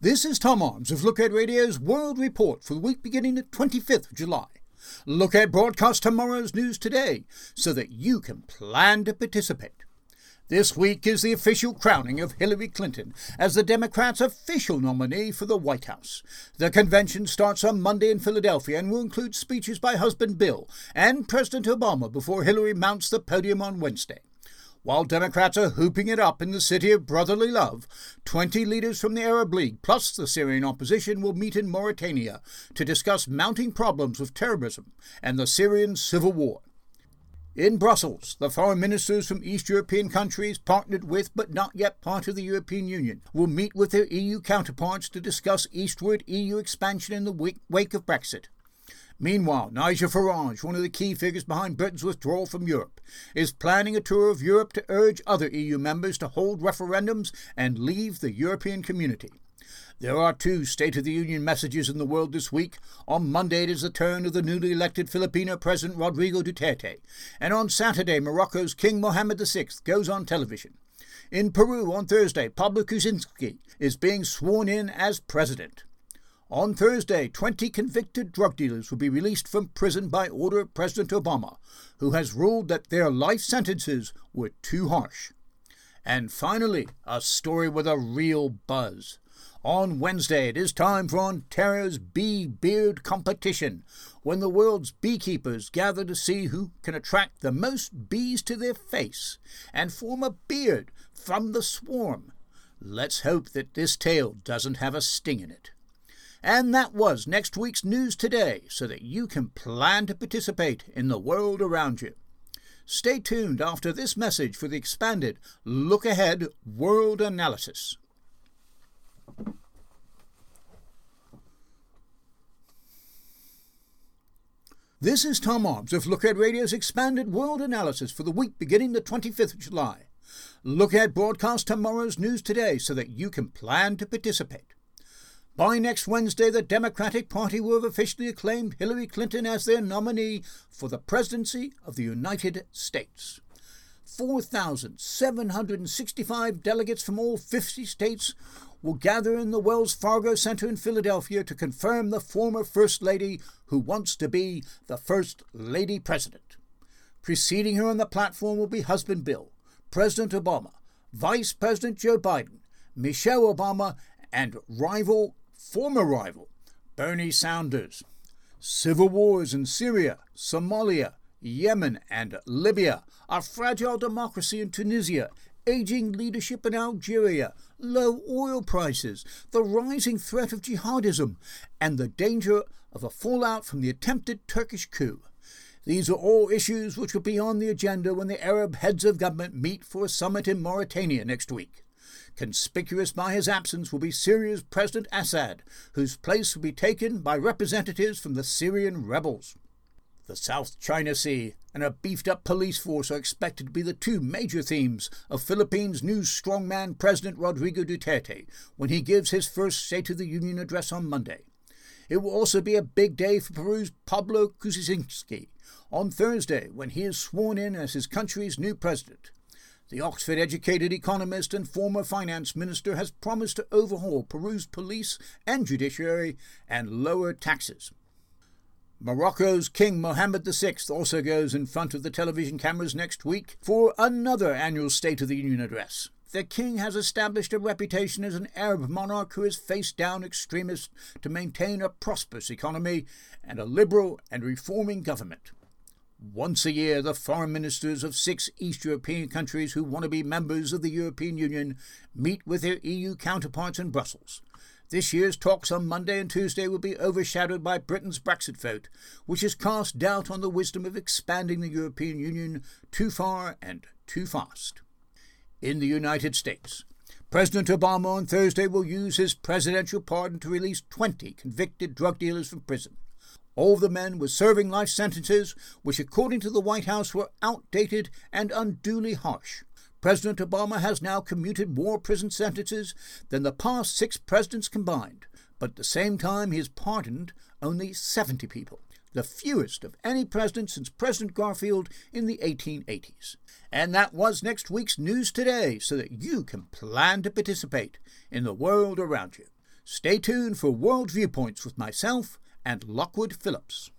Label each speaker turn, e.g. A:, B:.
A: This is Tom Arms of Look Ahead Radio's World Report for the week beginning the 25th of July. Look Ahead broadcasts tomorrow's news today so that you can plan to participate. This week is the official crowning of Hillary Clinton as the Democrats' official nominee for the White House. The convention starts on Monday in Philadelphia and will include speeches by husband Bill and President Obama before Hillary mounts the podium on Wednesday. While Democrats are hooping it up in the city of brotherly love, 20 leaders from the Arab League plus the Syrian opposition will meet in Mauritania to discuss mounting problems with terrorism and the Syrian civil war. In Brussels, the foreign ministers from East European countries partnered with but not yet part of the European Union will meet with their EU counterparts to discuss eastward EU expansion in the wake of Brexit. Meanwhile, Nigel Farage, one of the key figures behind Britain's withdrawal from Europe, is planning a tour of Europe to urge other EU members to hold referendums and leave the European community. There are two State of the Union messages in the world this week. On Monday it is the turn of the newly elected Filipino President Rodrigo Duterte, and on Saturday Morocco's King Mohammed VI goes on television. In Peru on Thursday, Pablo Kuczynski is being sworn in as president. On Thursday, 20 convicted drug dealers will be released from prison by order of President Obama, who has ruled that their life sentences were too harsh. And finally, a story with a real buzz. On Wednesday, it is time for Ontario's Bee Beard Competition, when the world's beekeepers gather to see who can attract the most bees to their face and form a beard from the swarm. Let's hope that this tale doesn't have a sting in it. And that was next week's news today, so that you can plan to participate in the world around you. Stay tuned after this message for the expanded Look Ahead World Analysis. This is Tom Arms of Look Ahead Radio's expanded world analysis for the week beginning the 25th of July. Look Ahead broadcasts tomorrow's news today so that you can plan to participate. By next Wednesday, the Democratic Party will have officially acclaimed Hillary Clinton as their nominee for the presidency of the United States. 4,765 delegates from all 50 states will gather in the Wells Fargo Center in Philadelphia to confirm the former First Lady who wants to be the First Lady President. Preceding her on the platform will be husband Bill, President Obama, Vice President Joe Biden, Michelle Obama, and former rival, Bernie Sanders. Civil wars in Syria, Somalia, Yemen, and Libya, a fragile democracy in Tunisia, aging leadership in Algeria, low oil prices, the rising threat of jihadism, and the danger of a fallout from the attempted Turkish coup. These are all issues which will be on the agenda when the Arab heads of government meet for a summit in Mauritania next week. Conspicuous by his absence will be Syria's President Assad, whose place will be taken by representatives from the Syrian rebels. The South China Sea and a beefed-up police force are expected to be the two major themes of Philippines' new strongman President Rodrigo Duterte when he gives his first State of the Union address on Monday. It will also be a big day for Peru's Pablo Kuczynski on Thursday when he is sworn in as his country's new president. The Oxford-educated economist and former finance minister has promised to overhaul Peru's police and judiciary and lower taxes. Morocco's King Mohammed VI also goes in front of the television cameras next week for another annual State of the Union address. The king has established a reputation as an Arab monarch who has faced down extremists to maintain a prosperous economy and a liberal and reforming government. Once a year, the foreign ministers of 6 East European countries who want to be members of the European Union meet with their EU counterparts in Brussels. This year's talks on Monday and Tuesday will be overshadowed by Britain's Brexit vote, which has cast doubt on the wisdom of expanding the European Union too far and too fast. In the United States, President Obama on Thursday will use his presidential pardon to release 20 convicted drug dealers from prison. All the men were serving life sentences, which according to the White House were outdated and unduly harsh. President Obama has now commuted more prison sentences than the past 6 presidents combined, but at the same time he has pardoned only 70 people, the fewest of any president since President Garfield in the 1880s. And that was next week's news today, so that you can plan to participate in the world around you. Stay tuned for World Viewpoints with myself and Lockwood Phillips.